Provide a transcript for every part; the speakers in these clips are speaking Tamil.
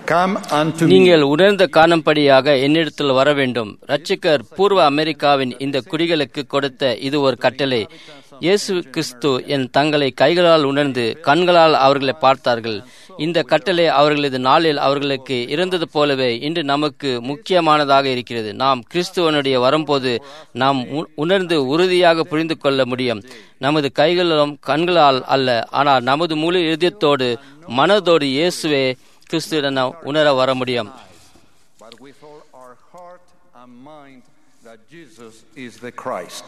Come unto me. நீங்கள் உணர்ந்த காணும்படியாக என்னிடத்தில் வர வேண்டும். இரட்சகர் பூர்வ அமெரிக்காவின் இந்த குடிகளுக்கு கொடுத்த இது ஒரு கட்டளை. இயேசு கிறிஸ்து என் தங்களை கைகளால் உணர்ந்து கண்களால் அவர்களை பார்த்தார்கள். இந்த கட்டளை அவர்களது நாளில் அவர்களுக்கு இருந்தது போலவே இன்று நமக்கு முக்கியமானதாக இருக்கிறது. நாம் கிறிஸ்துவனுடைய வரும்போது நாம் உணர்ந்து உறுதியாக புரிந்து கொள்ள முடியும். நமது கைகளும் கண்களால் அல்ல, ஆனால் நமது முழு இதயத்தோடு மனதோடு இயேசுவே கிறிஸ்துவிடம் உணர வர முடியும். But with all our heart and mind that Jesus is the Christ.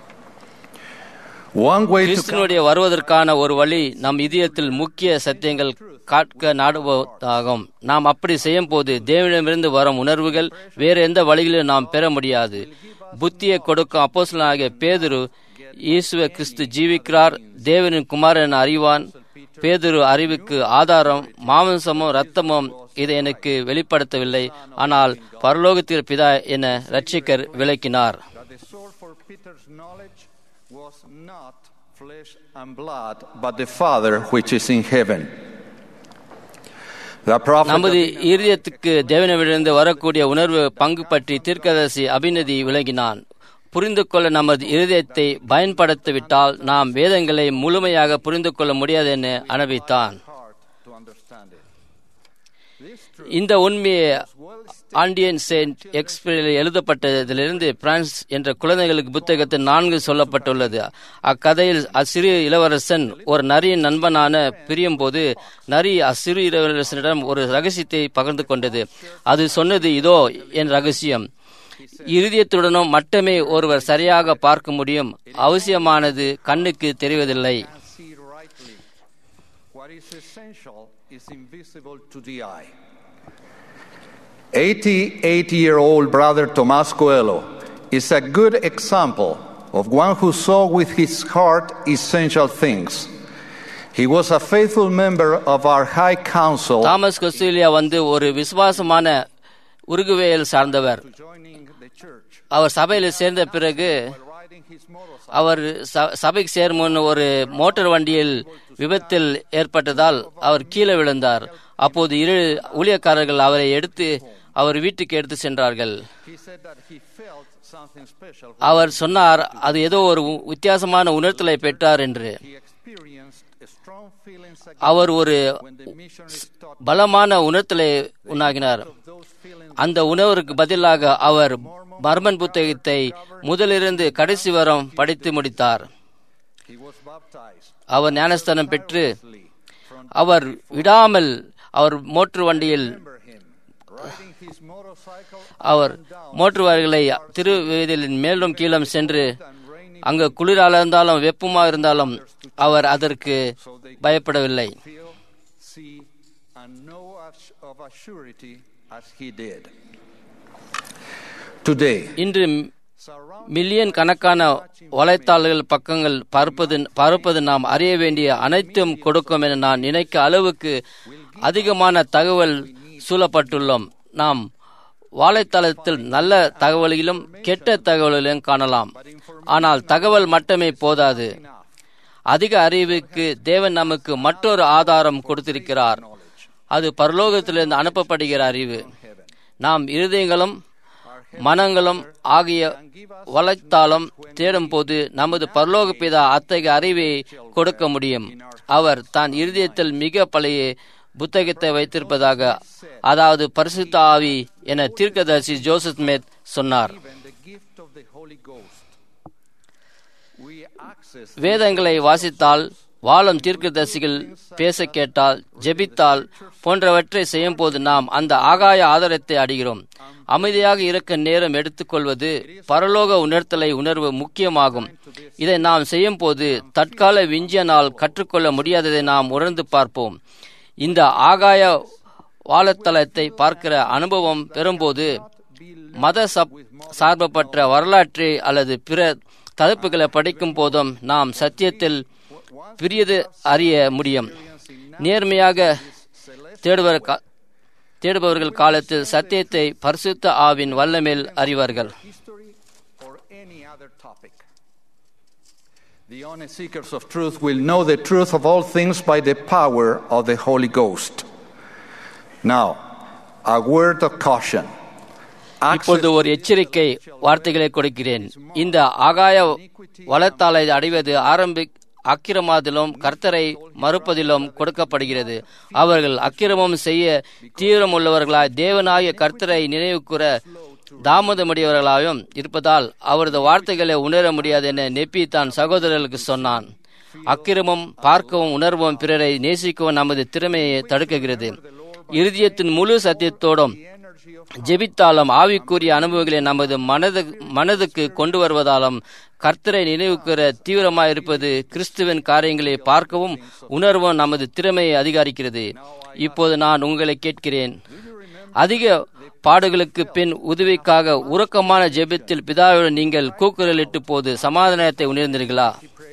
One way to கிறிஸ்துவனுடைய வருவதற்கான ஒரு வழி நம் இதயத்தில் முக்கிய சத்தியங்கள் காட்க நாடுவதாகும். நாம் அப்படி செய்யும் போது தேவனிடமிருந்து வரும் உணர்வுகள் வேறு எந்த வழிகளிலும் நாம் பெற முடியாது. புத்தியை கொடுக்கும் அப்போஸ்தலனாகிய பேதுரு இயேசுவே கிறிஸ்து ஜீவிக்கிறார், தேவனின் குமாரன் அறிவான். பேதுரு அறிவுக்கு ஆதாரம் மாம்சமும் இரத்தமும் இதை எனக்கு வெளிப்படுத்தவில்லை, ஆனால் பரலோகத்தில் பிதா என இரட்சகர் விளக்கினார். was not flesh and blood, but the Father which is in heaven. நமது இருதயத்துக்கு தேவனிடமிருந்து வரக்கூடிய உணர்வு பங்கு பற்றி தீர்க்கதரிசி அபிநதி விளங்கினான். புரிந்து கொள்ள நமது இருதயத்தை பயன்படுத்திவிட்டால் நாம் வேதங்களை முழுமையாக புரிந்து கொள்ள முடியாது என அனுபவித்தான். இந்த உண்மையை ஆண்டியன் செயின்ட் எக்ஸ்பிரியில் எழுதப்பட்டதிலிருந்து பிரான்ஸ் என்ற குழந்தைகளுக்கு புத்தகத்தில் 4 சொல்லப்பட்டுள்ளது. அக்கதையில் அச்சிறு இளவரசன் ஒரு நரியின் நண்பனான பிரியும் போது நரி அச்சிறு இளவரசனிடம் ஒரு ரகசியத்தை பகிர்ந்து கொண்டது. அது சொன்னது, இதோ என் ரகசியம். இருதயத்துடனும் மட்டுமே ஒருவர் சரியாக பார்க்க முடியும். அவசியமானது கண்ணுக்கு தெரிவதில்லை. 88-year-old brother Tomás Coelho is a good example of one who saw with his heart essential things. He was a faithful member of our High Council. Thomas கொஸ்டேலியா ஒரு விசுவாசமான உருகுவேயில் சார்ந்தவர். அவர் சபையில் சேர்ந்த பிறகு அவர் சபைக்கு சேரும் முன் ஒரு மோட்டார் வண்டியில் விபத்தில் ஏற்பட்டதால் அவர் கீழே விழுந்தார். அப்போது 2 ஊழியக்காரர்கள் அவரை எடுத்து அவர் வீட்டுக்கு எடுத்து சென்றார்கள். அவர் சொன்னார், அது ஏதோ ஒரு வித்தியாசமான உணர்த்தலை பெற்றார் என்று. அவர் ஒரு பலமான உணர்த்தலை உண்டாகினார். அந்த உணர்வுக்கு பதிலாக அவர் மர்மன் புத்தகத்தை முதலிருந்து கடைசி வரம் படித்து முடித்தார். அவர் ஞானஸ்தானம் பெற்று அவர் விடாமல் அவர் மோட்டார் வண்டியில் அவர் மோட்டார் வாரிகளை திருவேதியின் மேலும் கீழும் சென்று அங்கு குளிராக இருந்தாலும் வெப்பமாக இருந்தாலும் அவர் அதற்கு பயப்படவில்லை. இன்று மில்லியன் கணக்கான வலைத்தாள்கள் பக்கங்கள் பார்ப்பது நாம் அறிய வேண்டிய அனைத்தும் கொடுக்கும் என நான் நினைக்க அளவுக்கு அதிகமான தகவல் சூழப்பட்டுள்ளோம். நாம் வலைத்தளத்தில் நல்ல தகவல்களிலும் கெட்ட தகவல்களிலும் காணலாம். ஆனால் தகவல் மட்டுமே போதாது. அதிக அறிவுக்கு தேவன் நமக்கு மற்றொரு ஆதாரம் கொடுத்திருக்கிறார். அது பரலோகத்திலிருந்து அனுப்பப்படுகிற அறிவு. நாம் இருதயங்களும் மனங்களும் ஆகிய வலைத்தாளம் தேடும் போது நமது பரலோக பிதா அத்தகைய அறிவை கொடுக்க முடியும். அவர் தான் இருதயத்தில் மிக பழைய புத்தகத்தை வைத்திருப்பதாக, அதாவது பரிசுத்த ஆவி என தீர்க்கதரிசி ஜோசப் ஸ்மித் சொன்னார். வேதங்களை வாசித்தால், வாழும் தீர்க்கதரிசிகள் பேச கேட்டால், ஜெபித்தால் போன்றவற்றை செய்யும் போது நாம் அந்த ஆகாய ஆதாரத்தை அடைகிறோம். அமைதியாக இருக்க நேரம் எடுத்துக்கொள்வது பரலோக உணர்த்தலை உணர்வு முக்கியமாகும். இதை நாம் செய்யும் போது தற்கால விஞ்ஞானால் கற்றுக்கொள்ள முடியாததை நாம் உணர்ந்து பார்ப்போம். இந்த ஆகாய வாழத்தளத்தை பார்க்கிற அனுபவம் பெறும்போது மத சார்பப்பட்ட வரலாற்றை அல்லது பிற தடுப்புகளை படிக்கும் போதும் நாம் சத்தியத்தில் பிரியது அறிய முடியும். நேர்மையாக தேடுபவர்கள் காலத்தில் சத்தியத்தை பரிசுத்த ஆவின் வல்லமேல் அறிவார்கள். The honest seekers of truth will know the truth of all things by the power of the Holy Ghost. Now, a word of caution. இப்பொழுது ஒரு எச்சரிக்கை வார்த்தைகளை கொடுக்கிறேன். இந்த ஆகாய வளத்தாலை அடைவது அக்கிரமத்திலும் கர்த்தரை மறுப்பதிலும் கொடுக்கப்படுகிறது. அவர்கள் அக்கிரமம் செய்ய தீவிரம் உள்ளவர்களாய் தேவனாகிய கர்த்தரை நினைவுக்கூற தாமதமுடையவர்களாயும் இருப்பதால் அவரது வார்த்தைகளை உணர முடியாது என நெப்பி தான் சகோதரர்களுக்கு சொன்னான். அக்கிரமம் பார்க்கவும் உணர்வும் பிறரை நேசிக்கவும் நமது திறமையை தடுக்குகிறது. இருதயத்தின் முழு சத்தியத்தோடும் ஜெபித்தாலும் ஆவிக்குரிய அனுபவங்களை நமது மனதுக்கு கொண்டு வருவதாலும் கர்த்தரை நினைவுக்கூற தீவிரமாக இருப்பது கிறிஸ்துவின் காரியங்களை பார்க்கவும் உணர்வும் நமது திறமையை அதிகரிக்கிறது. இப்போது நான் உங்களை கேட்கிறேன், அதிக பாடுகளுக்கு பின் உதவிக்காக உறக்கமான ஜெபத்தில் பிதாவுடன் நீங்கள் கூக்குரலிட்டு போது சமாதானத்தை உணர்ந்தீர்களா?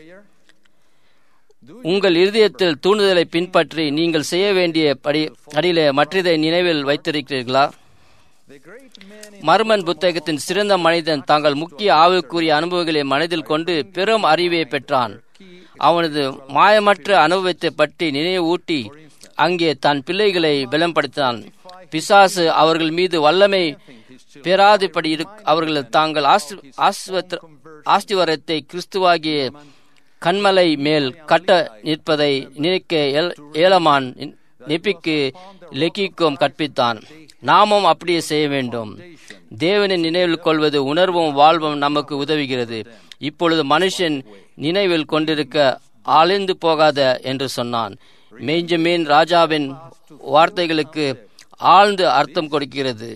உங்கள் இருதயத்தில் தூண்டுதலை பின்பற்றி நீங்கள் செய்ய வேண்டிய அடியிலே மற்றதை நினைவில் வைத்திருக்கிறீர்களா? மர்மன் புத்தகத்தின் சிறந்த மனிதன் தாங்கள் முக்கிய ஆவிக்குரிய அனுபவங்களை மனதில் கொண்டு பெரும் அறிவை பெற்றான். அவனது மாயமற்ற அனுபவத்தை பற்றி நினைவு ஊட்டி அங்கே தன் பிள்ளைகளை பலப்படுத்தினான். பிசாசு அவர்கள் மீது வல்லமை பெறாதபடி அவர்கள் தாங்கள் ஆஸ்திவாரத்தை கிறிஸ்துவாகிய கண்மலை மேல் கட்ட நிற்பதை நினைக்க ஏலமான் நெப்பிக்கு லெக்கிக்கும் கற்பித்தான். நாமும் அப்படியே செய்ய வேண்டும். தேவனை நினைவில் கொள்வது உணர்வும் வாழ்வும் நமக்கு உதவுகிறது. இப்பொழுது மனுஷன் நினைவில் கொண்டிருக்க ஆழ்ந்து போகாத என்று சொன்னான். பெஞ்சமின் ராஜாவின் வார்த்தைகளுக்கு ஆழ்ந்து அர்த்தம் கொடுக்கிறது.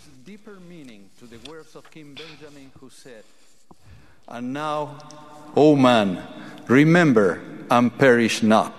And now, O man, remember and perish not.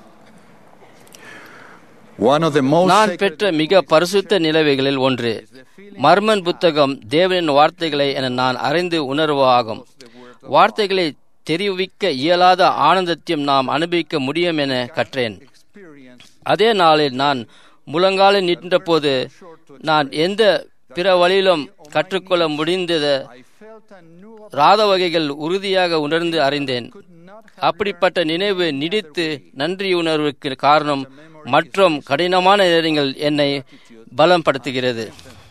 நான் பெற்ற மிக பரிசுத்த நிலைவைகளில் ஒன்று மர்மன் புத்தகம் தேவனின் வார்த்தைகளை என நான் அறிந்து உணர்வாகும். வார்த்தைகளை தெரிவிக்க இயலாத ஆனந்தத்தையும் நாம் அனுபவிக்க முடியும் என கற்றேன். அதே நாளில் நான் முழங்காலில் நின்ற போது நான் எந்த பிற வழியிலும் கற்றுக்கொள்ள முடிந்தத ராத வகைகள் உறுதியாக உணர்ந்து அறிந்தேன். அப்படிப்பட்ட நினைவு நீடித்து நன்றி உணர்வுக்கு காரணம் மற்றும் கடினமான நேரங்கள் என்னை பலப்படுத்துகிறது.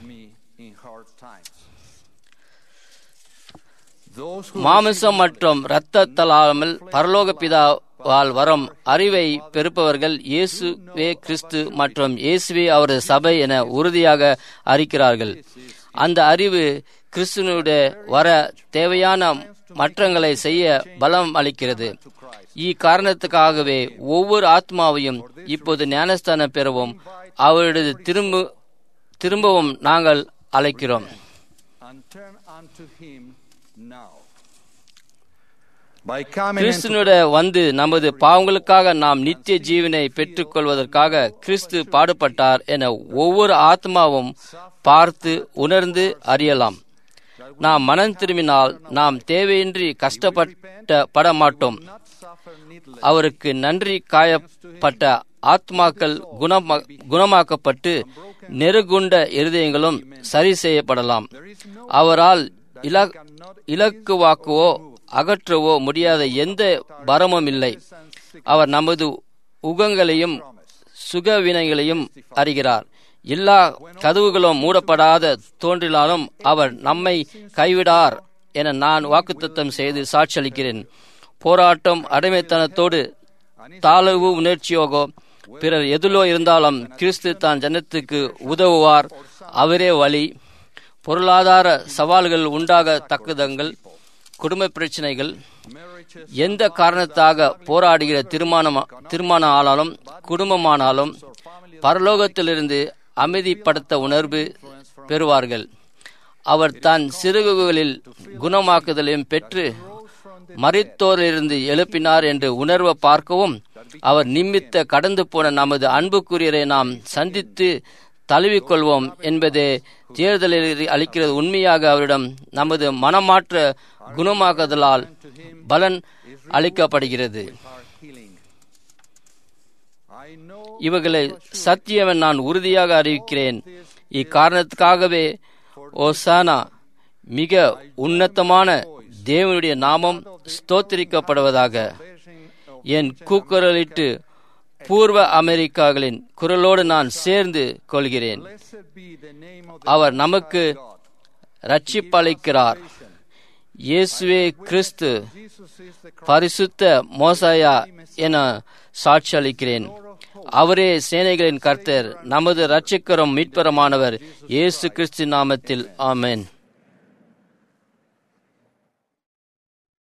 மாமிசம் மற்றும் இரத்தத்தலாமல் பரலோக பிதாவால் வரும் அறிவை பெறுப்பவர்கள் இயேசுவே கிறிஸ்து மற்றும் இயேசுவே அவரது சபை என உறுதியாக அறிக்கிறார்கள். அந்த அறிவு கிறிஸ்துவனுடைய வர தேவையான மாற்றங்களை செய்ய பலம் அளிக்கிறது. இக்காரணத்துக்காகவே ஒவ்வொரு ஆத்மாவையும் இப்போது ஞானஸ்தானம் பெறவும் அவருடைய திரும்பவும் நாங்கள் அழைக்கிறோம். கிறிஸ்துவனுடைய வந்து நமது பாவங்களுக்காக நாம் நித்திய ஜீவனை பெற்றுக் கொள்வதற்காக கிறிஸ்து பாடுபட்டார் என ஒவ்வொரு ஆத்மாவும் பார்த்து உணர்ந்து அறியலாம். நாம் மனம் திரும்பினால் நாம் தேவையின்றி கஷ்டப்பட மாட்டோம். அவருக்கு நன்றி காயப்பட்ட ஆத்மாக்கள் குணமாக்கப்பட்டு நெருகுண்ட இருதயங்களும் சரி செய்யப்படலாம். அவரால் இலக்குவாக்கவோ அகற்றவோ முடியாத எந்த பரமும் இல்லை. அவர் நமது உகங்களையும் சுகவினைகளையும் அறிகிறார். எல்லா கதவுகளும் மூடப்படாத தோன்றினாலும் அவர் நம்மை கைவிடார் என நான் வாக்குத்தத்தம் செய்து சாட்சியளிக்கிறேன். போராட்டம் அடிமைத்தனத்தோடு தாழ்வு உணர்ச்சியோகோ பிறர் எதிலோ இருந்தாலும் கிறிஸ்து தான் ஜனத்துக்கு உதவுவார். அவரே வழி. பொருளாதார சவால்கள் உண்டாகத்தக்கதங்கள், குடும்ப பிரச்சனைகள், எந்த காரணத்தாக போராடுகிற திருமணம் ஆனாலும் குடும்பமானாலும் பரலோகத்திலிருந்து அமைதிப்படுத்த உணர்வு பெறுவார்கள். அவர் தன் சிறுகுகளில் குணமாக்குதலையும் பெற்று மரித்தோரிலிருந்து எழுப்பினார் என்று உணர்வை பார்க்கவும் அவர் நிமித்த கடந்து போன நமது அன்புக்குரியரை நாம் சந்தித்து தழுவிக்கொள்வோம் என்பதே தேர்தலில் அளிக்கிறது. உண்மையாக அவரிடம் நமது மனமாற்ற குணமாக்குதலால் பலன் அளிக்கப்படுகிறது. இவர்களை சத்தியம் நான் உறுதியாக அறிவிக்கிறேன். இக்காரணத்துக்காகவே ஓசானா, மிக உன்னதமான தேவனுடைய நாமம் ஸ்தோத்திரிக்கப்படுவதாக. என் கூக்குரலிட்டு பூர்வ அமெரிக்காக்களின் குரலோடு நான் சேர்ந்து கொள்கிறேன். அவர் நமக்கு ரட்சிப்பளிக்கிறார். இயேசுவே கிறிஸ்து பரிசுத்த மோசாயா என சாட்சியளிக்கிறேன். அவரே சேனைகளின் கர்த்தர், நமது இரட்சகரும் மீட்பருமானவர். இயேசு கிறிஸ்து நாமத்தில் ஆமென்.